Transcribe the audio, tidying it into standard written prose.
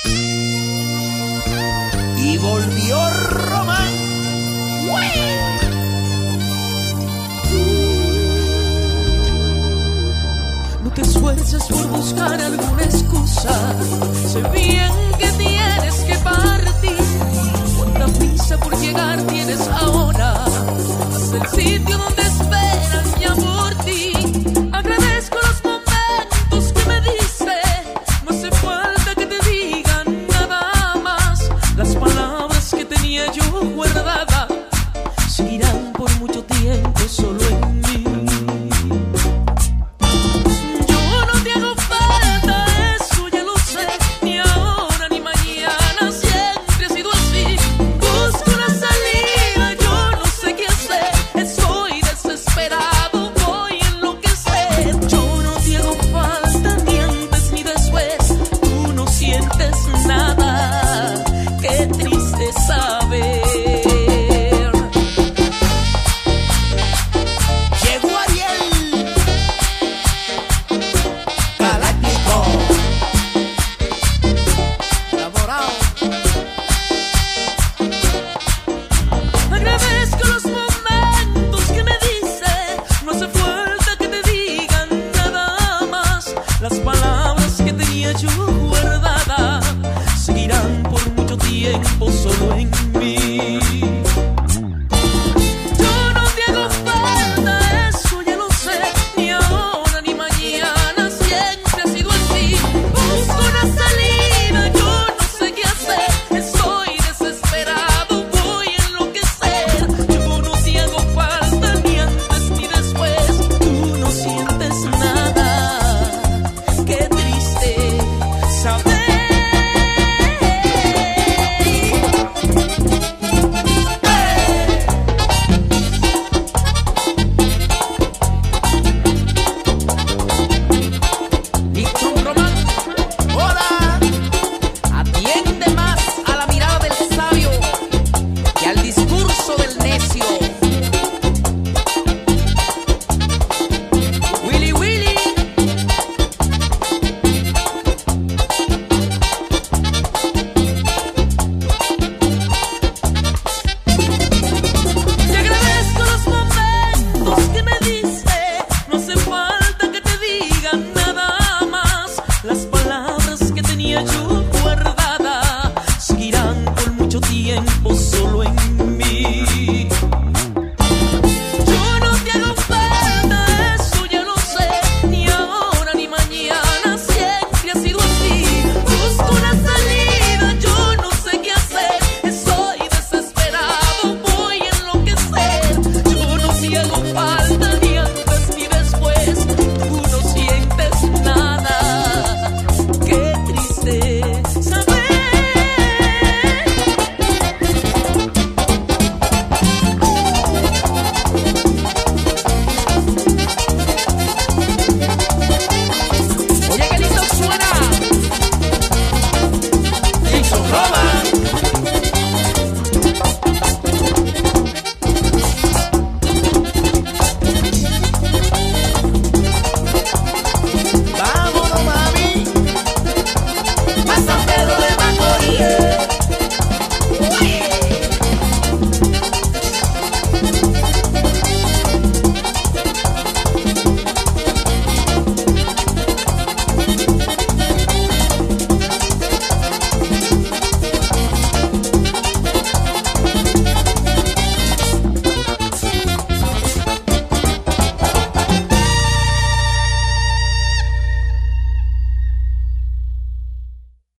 Y volvió Román. No te esfuerces por buscar alguna excusa. Sé bien que tienes que partir. Cuánta prisa por llegar tienes ahora. Hasta el sitio donde esperan ya por ti. Agradezco los momentos que me diste. No hace falta que te digan nada más. Las palabras que tenía yo guardadas seguirán por mucho tiempo solo en mí. Solo en mí.